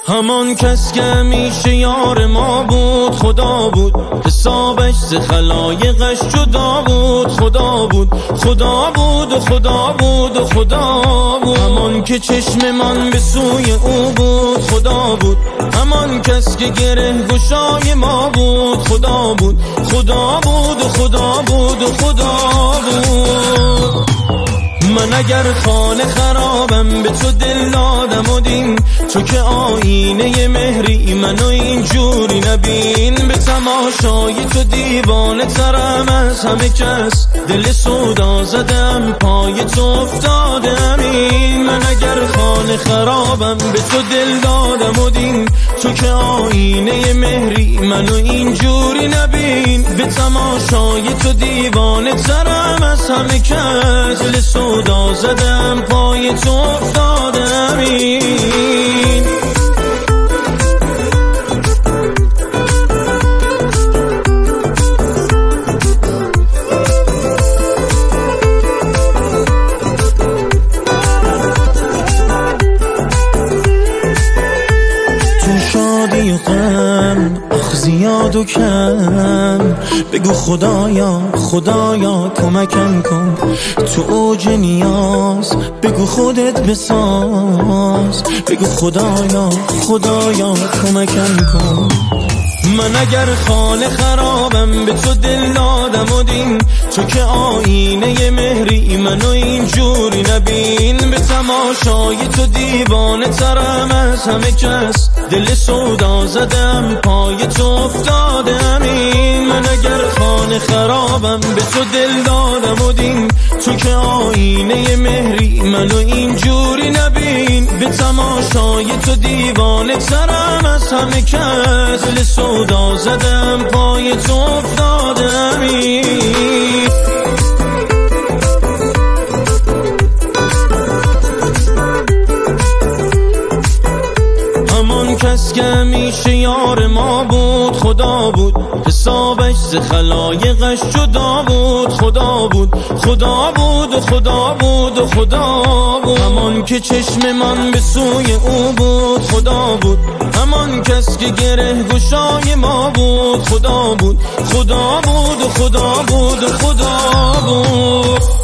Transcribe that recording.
همان کس که همیشه یار ما بود خدا بود، حسابش ز خلایقش جدا بود خدا بود، خدا بود و خدا بود و خدا بود. همان که چشم من به سوی او بود خدا بود، همان کس که گره گشای ما بود خدا بود، خدا بود و خدا بود و خدا بود. من اگر خانه خرابم به تو دل دادم و دین، تو که آینه مهری منو اینجوری نبین. به تماشای تو دیوانه ترم از همه کس، دل سودا زدم پای تو افتادم این. من اگر خانه خرابم به تو دل دادم و دین، تو که آینه مهری منو اینجوری نبین. به تماشای تو دیوانه ترم از همه کس، دل سودا زدم پای تو افتادم این. شادی و غم آخ زیاد و کم، بگو خدایا خدایا کمکم کن. تو اوج نیاز بگو خودت بساز، بگو خدایا خدایا کمکم کن. من اگر خانه خرابم به تو دل دادم و دین، تو که آینه مهری منو اینجوری نبین. به تماشای تو دیوانه ترم از همه کس، دل سودا زدم پای تو افتادم این. من اگر خانه خرابم به تو دل دادم و دین، تو که آینه مهری منو اینجوری نبین. به تماشای تو دیوانه ترم از همه کس، دل سودا زدم پای تو افتادم این. همان کس که همیشه یار ما بود خدا بود، حسابش ز خلایقش جدا بود خدا بود، خدا بود و خدا بود و خدا بود. همان که چشم من به سوی او بود خدا بود، همان کس که گره گشای ما بود خدا بود، خدا بود و خدا بود و خدا بود.